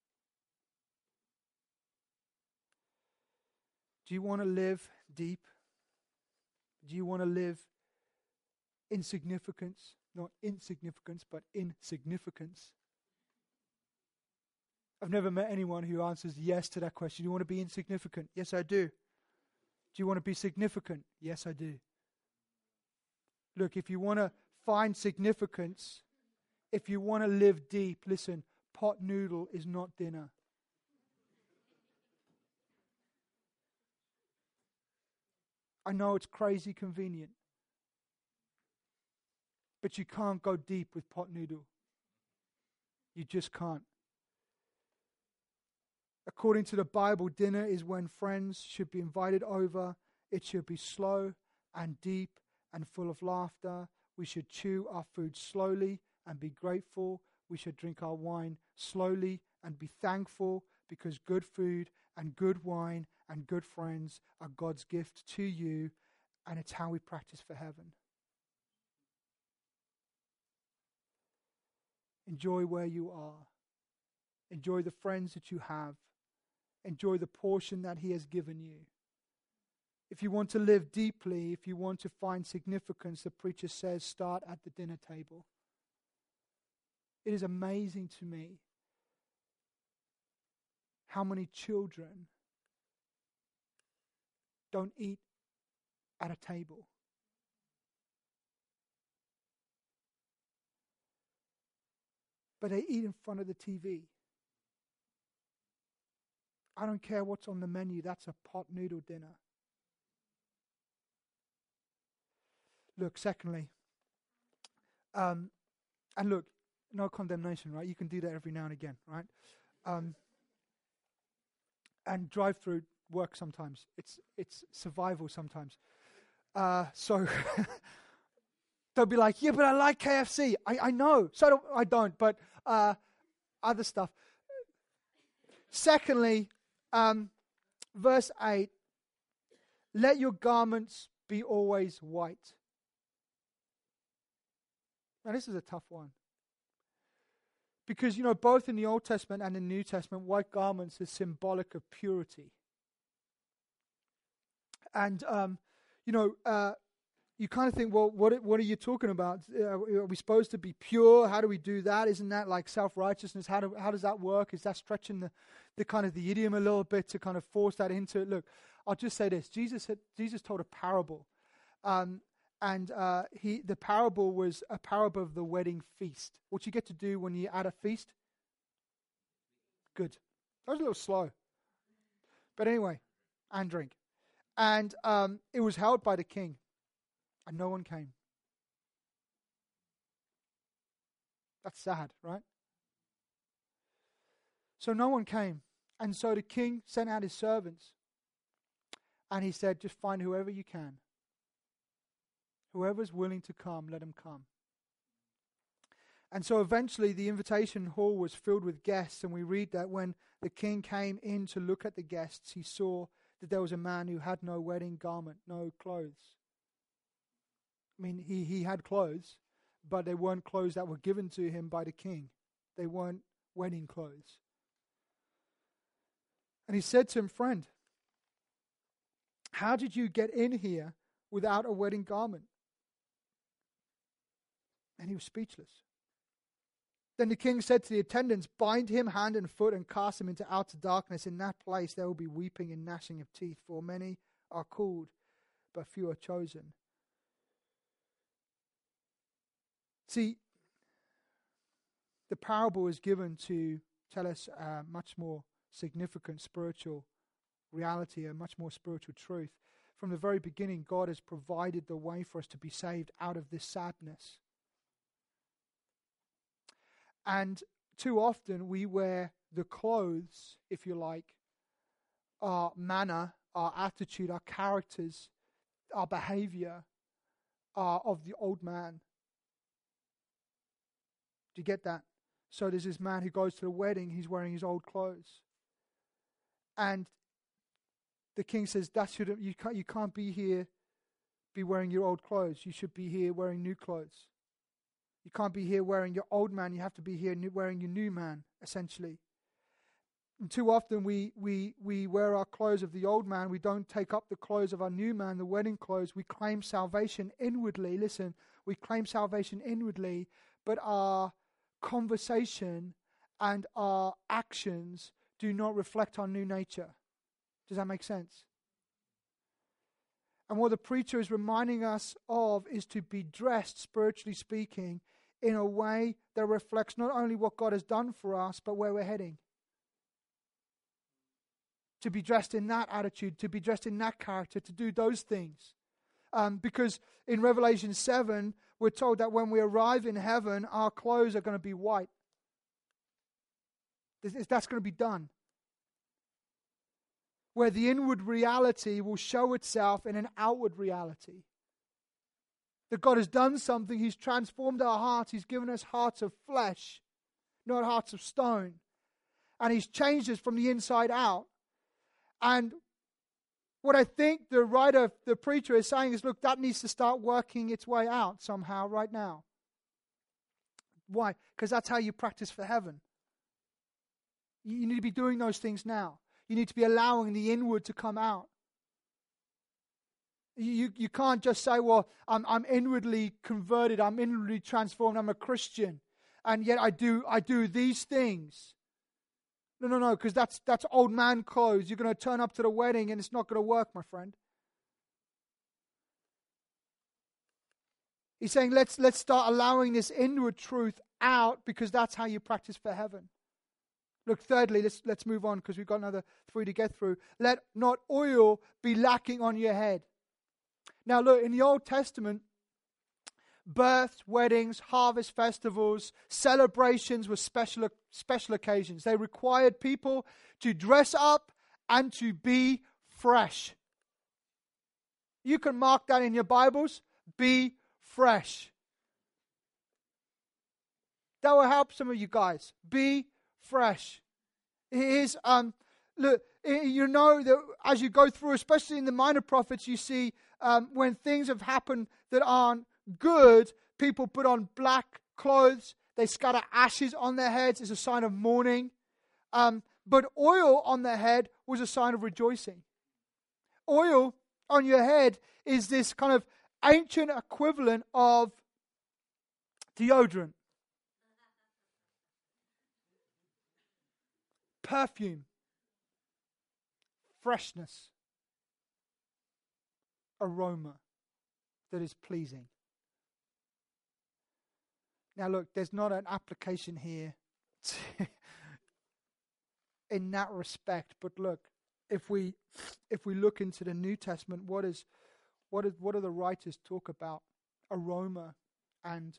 Do you want to live deep? Do you want to live in significance? Not insignificance, but in significance. I've never met anyone who answers yes to that question. Do you want to be insignificant? Yes, I do. Do you want to be significant? Yes, I do. Look, if you want to find significance, if you want to live deep, listen, pot noodle is not dinner. I know it's crazy convenient, but you can't go deep with pot noodle. You just can't. According to the Bible, dinner is when friends should be invited over. It should be slow and deep and full of laughter. We should chew our food slowly and be grateful. We should drink our wine slowly and be thankful, because good food and good wine and good friends are God's gift to you, and it's how we practice for heaven. Enjoy where you are. Enjoy the friends that you have. Enjoy the portion that He has given you. If you want to live deeply, if you want to find significance, the preacher says, start at the dinner table. It is amazing to me how many children don't eat at a table. But they eat in front of the TV. I don't care what's on the menu, that's a pot noodle dinner. Look, secondly, and look, no condemnation, right? You can do that every now and again, right? And drive-through work sometimes. It's survival sometimes. So don't be like, yeah, but I like KFC. I know. So I don't, but other stuff. Secondly, verse 8, let your garments be always white. Now, this is a tough one. Because, both in the Old Testament and the New Testament, white garments is symbolic of purity. And, you kind of think, well, what are you talking about? Are we supposed to be pure? How do we do that? Isn't that like self-righteousness? How does that work? Is that stretching the kind of the idiom a little bit to kind of force that into it? Look, I'll just say this. Jesus told a parable. The parable was a parable of the wedding feast. What you get to do when you're at a feast? Good. That was a little slow. But anyway, and drink. And it was held by the king. And no one came. That's sad, right? So no one came. And so the king sent out his servants. And he said, just find whoever you can. Whoever's willing to come, let him come. And so eventually the invitation hall was filled with guests. And we read that when the king came in to look at the guests, he saw that there was a man who had no wedding garment, no clothes. I mean, he had clothes, but they weren't clothes that were given to him by the king. They weren't wedding clothes. And he said to him, friend, how did you get in here without a wedding garment? And he was speechless. Then the king said to the attendants, bind him hand and foot and cast him into outer darkness. In that place there will be weeping and gnashing of teeth, for many are called, but few are chosen. See, the parable is given to tell us a much more significant spiritual reality, a much more spiritual truth. From the very beginning, God has provided the way for us to be saved out of this sadness. And too often we wear the clothes, if you like, our manner, our attitude, our characters, our behavior are of the old man. Do you get that? So there's this man who goes to the wedding, he's wearing his old clothes. And the king says, you can't be here, be wearing your old clothes. You should be here wearing new clothes. You can't be here wearing your old man. You have to be here wearing your new man, essentially. And too often we wear our clothes of the old man. We don't take up the clothes of our new man, the wedding clothes. We claim salvation inwardly. Listen, we claim salvation inwardly, but our conversation and our actions do not reflect our new nature. Does that make sense? And what the preacher is reminding us of is to be dressed, spiritually speaking, in a way that reflects not only what God has done for us, but where we're heading. To be dressed in that attitude, to be dressed in that character, to do those things. Because in Revelation 7, we're told that when we arrive in heaven, our clothes are going to be white. That's going to be done. Where the inward reality will show itself in an outward reality. That God has done something, He's transformed our hearts, He's given us hearts of flesh, not hearts of stone. And He's changed us from the inside out. And what I think the writer, the preacher is saying is, look, that needs to start working its way out somehow right now. Why? Because that's how you practice for heaven. You need to be doing those things now. You need to be allowing the inward to come out. You can't just say, well, I'm inwardly converted, I'm inwardly transformed, I'm a Christian, and yet I do these things. No, because that's old man clothes. You're going to turn up to the wedding and it's not going to work, my friend. He's saying let's start allowing this inward truth out, because that's how you practice for heaven. Look, thirdly, let's move on because we've got another 3 to get through. Let not oil be lacking on your head. Now look, in the Old Testament, births, weddings, harvest festivals, celebrations were special occasions. They required people to dress up and to be fresh. You can mark that in your Bibles. Be fresh. That will help some of you guys. Be fresh. It is, look, you know that as you go through, especially in the minor prophets, you see when things have happened that aren't good, people put on black clothes, they scatter ashes on their heads as a sign of mourning. But oil on the head was a sign of rejoicing. Oil on your head is this kind of ancient equivalent of deodorant, perfume, freshness, aroma that is pleasing. Now look, there's not an application here in that respect, but look, if we look into the New Testament, what do the writers talk about? Aroma and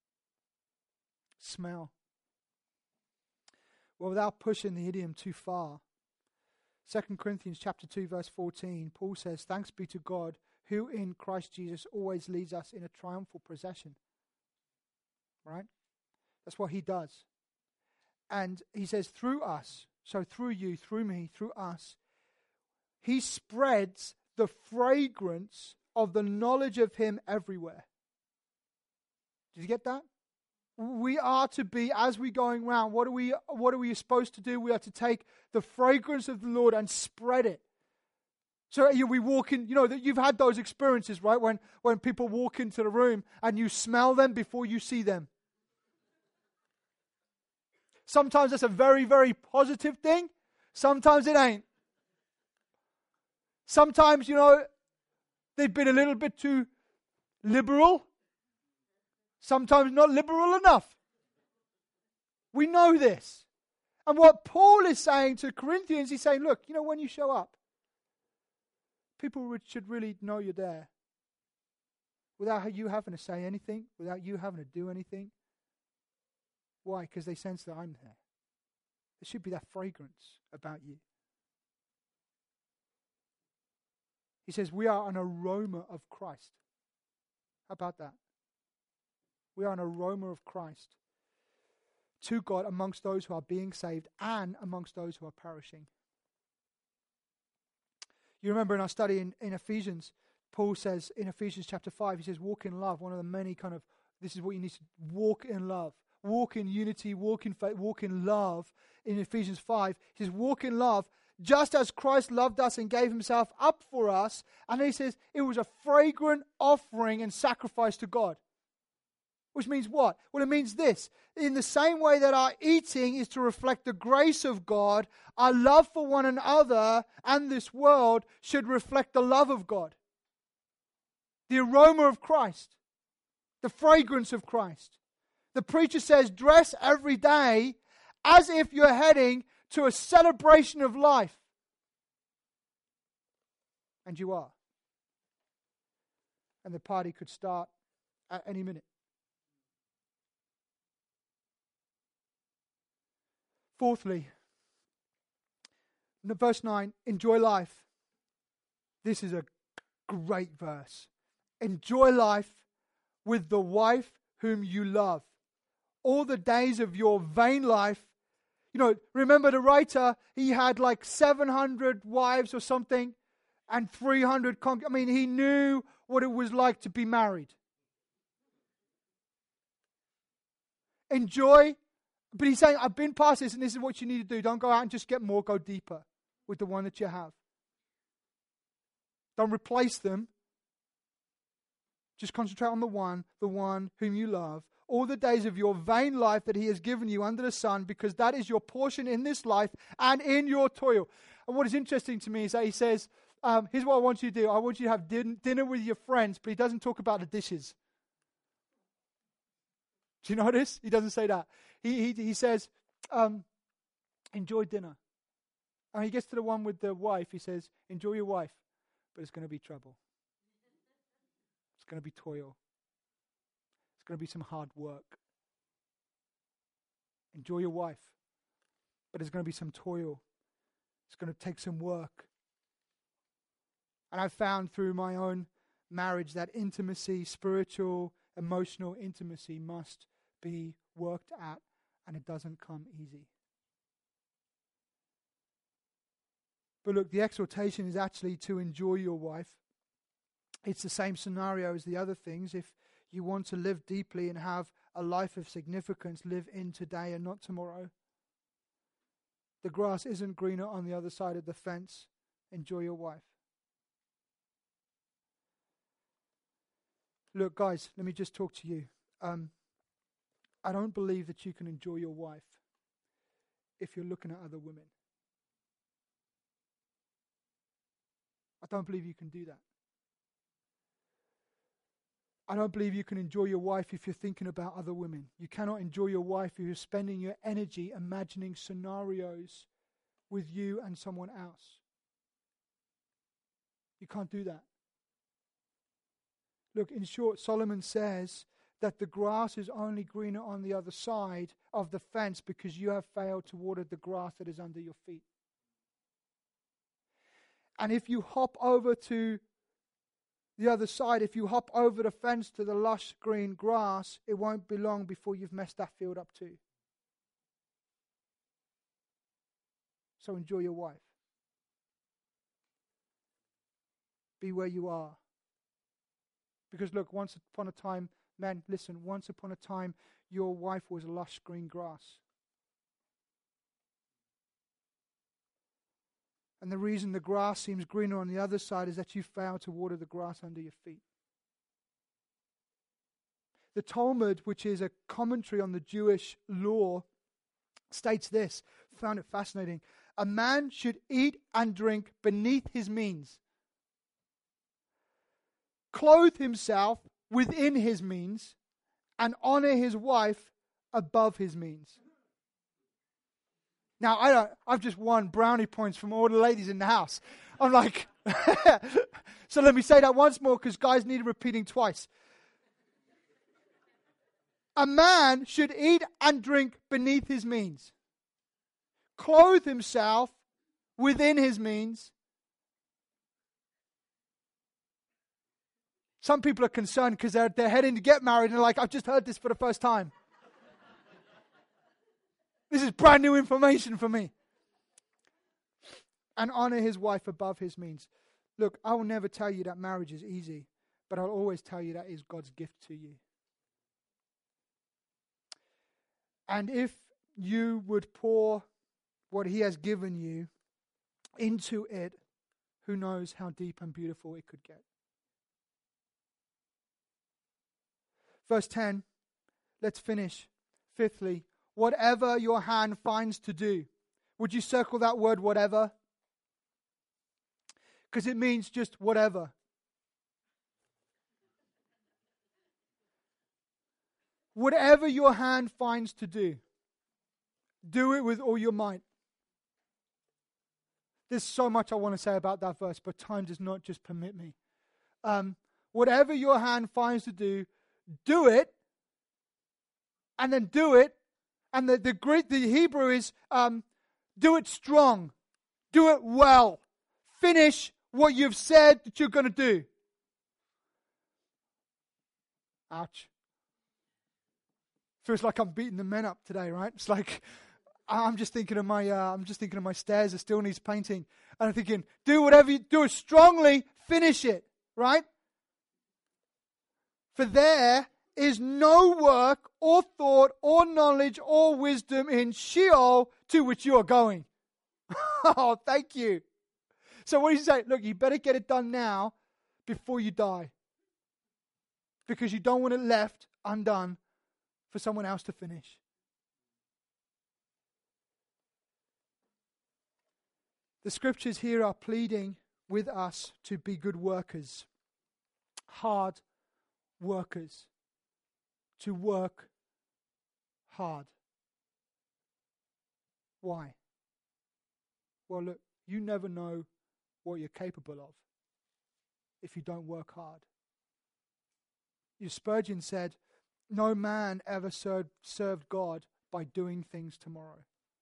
smell. Well, without pushing the idiom too far, 2 Corinthians chapter 2 verse 14, Paul says, "Thanks be to God, who in Christ Jesus always leads us in a triumphal procession." Right? That's what He does. And He says, through us, so through you, through me, through us, He spreads the fragrance of the knowledge of Him everywhere. Did you get that? We are to be, as we're going around, what are we supposed to do? We are to take the fragrance of the Lord and spread it. So we walk in, that you've had those experiences, right? When people walk into the room and you smell them before you see them. Sometimes that's a very, very positive thing. Sometimes it ain't. Sometimes, they've been a little bit too liberal. Sometimes not liberal enough. We know this. And what Paul is saying to Corinthians, he's saying, look, when you show up, people should really know you're there. Without you having to say anything, without you having to do anything. Why? Because they sense that I'm there. There should be that fragrance about you. He says we are an aroma of Christ. How about that? We are an aroma of Christ to God amongst those who are being saved and amongst those who are perishing. You remember in our study in Ephesians, Paul says in Ephesians chapter 5, he says, walk in love. One of the many this is what you need to walk in love. Walk in unity, walk in faith, walk in love. In Ephesians 5, he says, walk in love, just as Christ loved us and gave himself up for us. And then he says, it was a fragrant offering and sacrifice to God. Which means what? Well, it means this. In the same way that our eating is to reflect the grace of God, our love for one another and this world should reflect the love of God. The aroma of Christ. The fragrance of Christ. The preacher says, dress every day as if you're heading to a celebration of life. And you are. And the party could start at any minute. Fourthly, verse 9, enjoy life. This is a great verse. Enjoy life with the wife whom you love. All the days of your vain life. You know, remember the writer, he had like 700 wives or something and 300 he knew what it was like to be married. Enjoy. But he's saying, I've been past this and this is what you need to do. Don't go out and just get more, go deeper with the one that you have. Don't replace them. Just concentrate on the one whom you love. All the days of your vain life that he has given you under the sun, because that is your portion in this life and in your toil. And what is interesting to me is that he says, here's what I want you to do. I want you to have dinner with your friends, but he doesn't talk about the dishes. Do you notice? He doesn't say that. He says, enjoy dinner. And he gets to the one with the wife. He says, enjoy your wife, but it's going to be trouble. It's going to be toil. It's going to be some hard work. Enjoy your wife, but it's going to be some toil. It's going to take some work. And I've found through my own marriage that intimacy, spiritual, emotional intimacy must be worked at, and it doesn't come easy. But look, the exhortation is actually to enjoy your wife. It's the same scenario as the other things. If you want to live deeply and have a life of significance, live in today and not tomorrow. The grass isn't greener on the other side of the fence. Enjoy your wife. Look, guys, let me just talk to you. I don't believe that you can enjoy your wife if you're looking at other women. I don't believe you can do that. I don't believe you can enjoy your wife if you're thinking about other women. You cannot enjoy your wife if you're spending your energy imagining scenarios with you and someone else. You can't do that. Look, in short, Solomon says that the grass is only greener on the other side of the fence because you have failed to water the grass that is under your feet. And if you hop over to the other side, if you hop over the fence to the lush green grass, it won't be long before you've messed that field up too. So enjoy your wife. Be where you are. Because look, once upon a time, men, listen, once upon a time, your wife was lush green grass. And the reason the grass seems greener on the other side is that you failed to water the grass under your feet. The Talmud, which is a commentary on the Jewish law, states this. I found it fascinating. A man should eat and drink beneath his means, clothe himself within his means, and honor his wife above his means. Now, I've just won brownie points from all the ladies in the house. I'm like, so let me say that once more because guys need repeating twice. A man should eat and drink beneath his means, clothe himself within his means, Some people are concerned because they're heading to get married and they're like, I've just heard this for the first time. This is brand new information for me. And honor his wife above his means. Look, I will never tell you that marriage is easy, but I'll always tell you that is God's gift to you. And if you would pour what he has given you into it, who knows how deep and beautiful it could get. Verse 10, let's finish. Fifthly, whatever your hand finds to do. Would you circle that word, whatever? Because it means just whatever. Whatever your hand finds to do, do it with all your might. There's so much I want to say about that verse, but time does not just permit me. Whatever your hand finds to do, do it, and then do it. And the Hebrew is do it strong, do it well, finish what you've said that you're going to do. Ouch. Feels like I'm beating the men up today, right? It's like I'm just thinking of my stairs that still needs painting, and I'm thinking, do whatever you do, it strongly, finish it, right? For there is no work or thought or knowledge or wisdom in Sheol to which you are going. Oh, thank you. So what do you say? Look, you better get it done now before you die, because you don't want it left undone for someone else to finish. The scriptures here are pleading with us to be good workers, hard workers, to work hard. Why? Well, look, you never know what you're capable of if you don't work hard. Spurgeon said, no man ever served God by doing things tomorrow.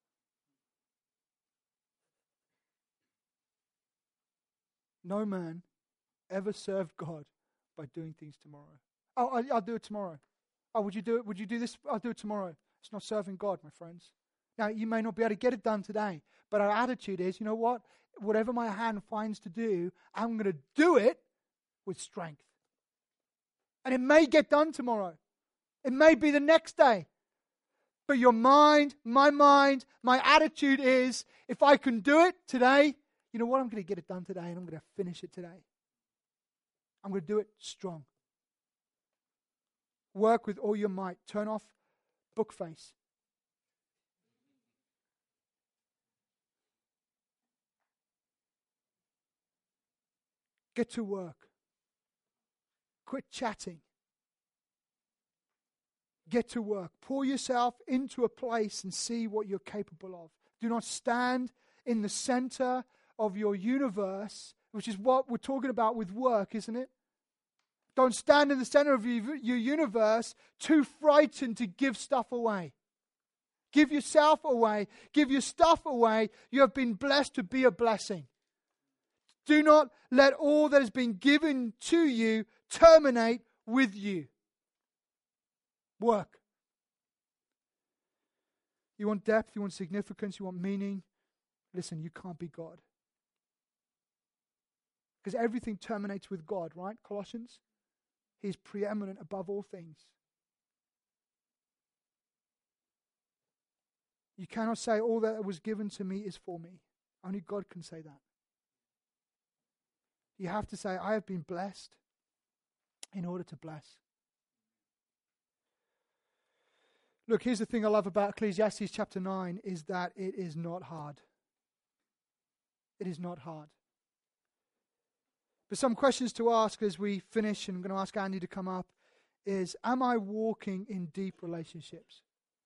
No man ever served God by doing things tomorrow. Oh, I'll do it tomorrow. Oh, would you do it? Would you do this? I'll do it tomorrow. It's not serving God, my friends. Now, you may not be able to get it done today, but our attitude is, you know what? Whatever my hand finds to do, I'm going to do it with strength. And it may get done tomorrow. It may be the next day. But your mind, my attitude is, if I can do it today, you know what? I'm going to get it done today and I'm going to finish it today. I'm going to do it strong. Work with all your might. Turn off book face. Get to work. Quit chatting. Get to work. Pour yourself into a place and see what you're capable of. Do not stand in the center of your universe, which is what we're talking about with work, isn't it? Don't stand in the center of your universe too frightened to give stuff away. Give yourself away. Give your stuff away. You have been blessed to be a blessing. Do not let all that has been given to you terminate with you. Work. You want depth, you want significance, you want meaning. Listen, you can't be God. Because everything terminates with God, right? Colossians. He's preeminent above all things. You cannot say all that was given to me is for me. Only God can say that. You have to say, I have been blessed in order to bless. Look, here's the thing I love about Ecclesiastes chapter 9 is that it is not hard. It is not hard. But some questions to ask as we finish, and I'm going to ask Andy to come up, is, am I walking in deep relationships?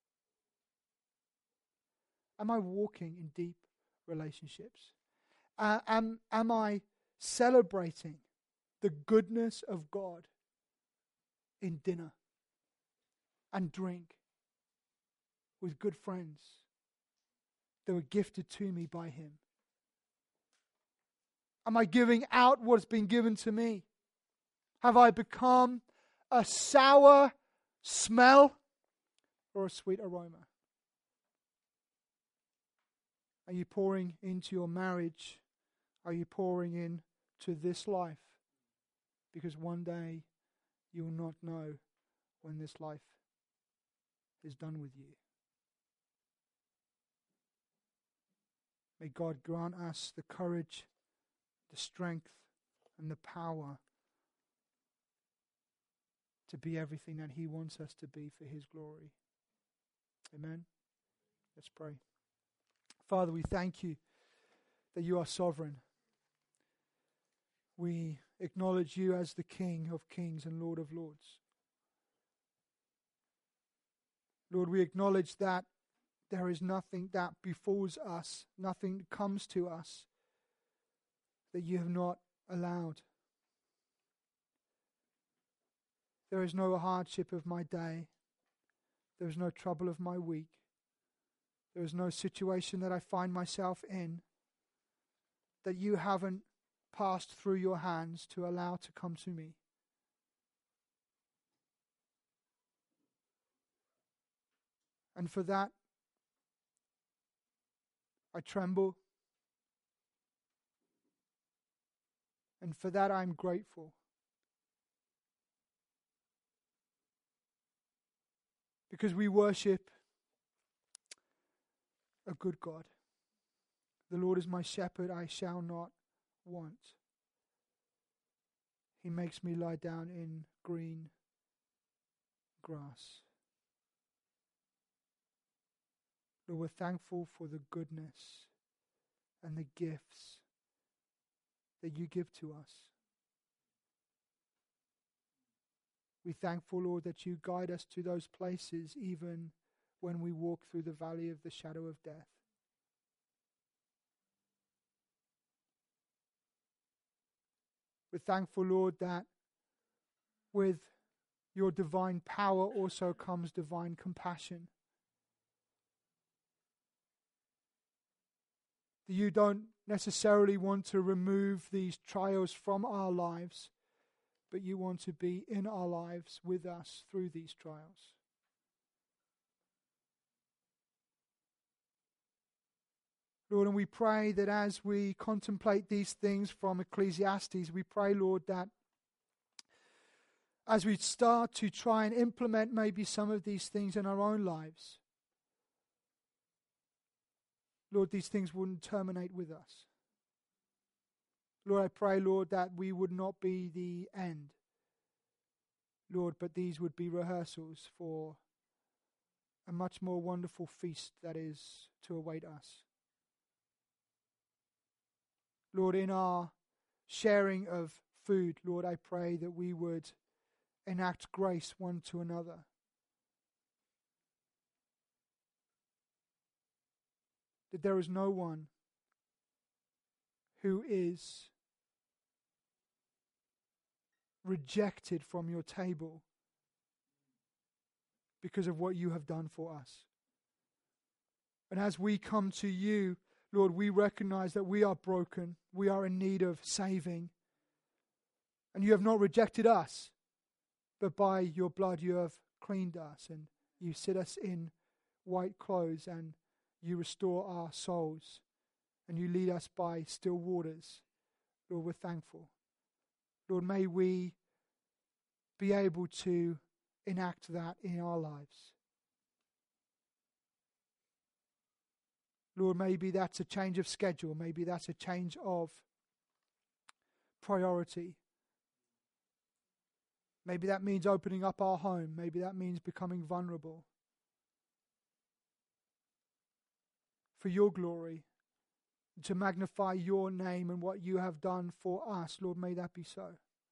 Am I walking in deep relationships? Am I celebrating the goodness of God in dinner and drink with good friends that were gifted to me by Him? Am I giving out what's been given to me? Have I become a sour smell or a sweet aroma? Are you pouring into your marriage? Are you pouring into this life? Because one day you will not know when this life is done with you. May God grant us the courage, the strength, and the power to be everything that He wants us to be for His glory. Amen. Let's pray. Father, we thank You that You are sovereign. We acknowledge You as the King of kings and Lord of lords. Lord, we acknowledge that there is nothing that befalls us, nothing that comes to us that You have not allowed. There is no hardship of my day. There is no trouble of my week. There is no situation that I find myself in that You haven't passed through Your hands to allow to come to me. And for that, I tremble. And for that, I'm grateful. Because we worship a good God. The Lord is my shepherd, I shall not want. He makes me lie down in green grass. Lord, we're thankful for the goodness and the gifts that You give to us. We're thankful, Lord, that You guide us to those places even when we walk through the valley of the shadow of death. We're thankful, Lord, that with Your divine power also comes divine compassion. That You don't necessarily want to remove these trials from our lives, but You want to be in our lives with us through these trials. Lord, and we pray that as we contemplate these things from Ecclesiastes, we pray, Lord, that as we start to try and implement maybe some of these things in our own lives, Lord, these things wouldn't terminate with us. Lord, I pray, Lord, that we would not be the end, Lord, but these would be rehearsals for a much more wonderful feast that is to await us. Lord, in our sharing of food, Lord, I pray that we would enact grace one to another. That there is no one who is rejected from Your table because of what You have done for us. And as we come to You, Lord, we recognize that we are broken, we are in need of saving, and You have not rejected us, but by Your blood You have cleaned us, and You sit us in white clothes, and You restore our souls, and You lead us by still waters. Lord, we're thankful. Lord, may we be able to enact that in our lives. Lord, maybe that's a change of schedule. Maybe that's a change of priority. Maybe that means opening up our home. Maybe that means becoming vulnerable. For Your glory, to magnify Your name and what You have done for us, Lord, may that be so.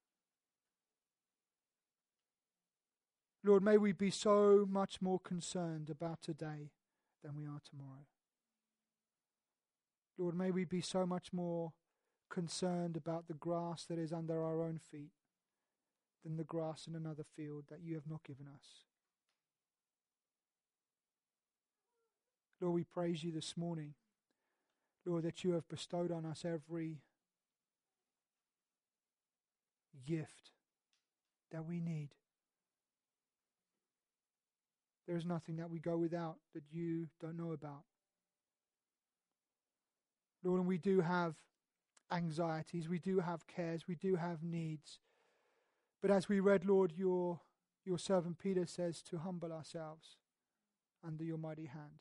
Lord, may we be so much more concerned about today than we are tomorrow. Lord, may we be so much more concerned about the grass that is under our own feet than the grass in another field that You have not given us. Lord, we praise You this morning, Lord, that You have bestowed on us every gift that we need. There is nothing that we go without that you don't know about. Lord, and we do have anxieties, we do have cares, we do have needs. But as we read, Lord, your servant Peter says to humble ourselves under your mighty hand.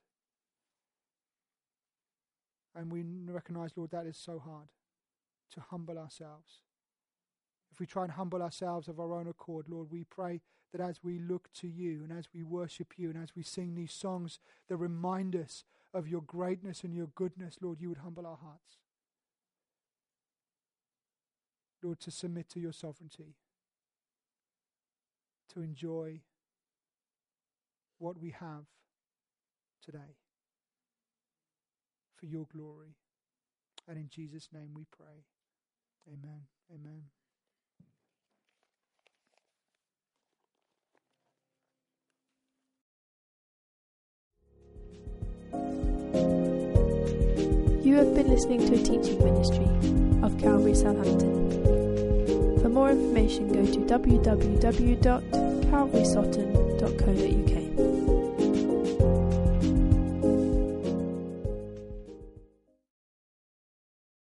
And we recognize, Lord, that is so hard, to humble ourselves. If we try and humble ourselves of our own accord, Lord, we pray that as we look to you and as we worship you and as we sing these songs that remind us of your greatness and your goodness, Lord, you would humble our hearts. Lord, to submit to your sovereignty, to enjoy what we have today for your glory. And in Jesus' name we pray. Amen. Amen. You have been listening to a teaching ministry of Calvary Southampton. For more information, go to www.calvarysutton.co.uk.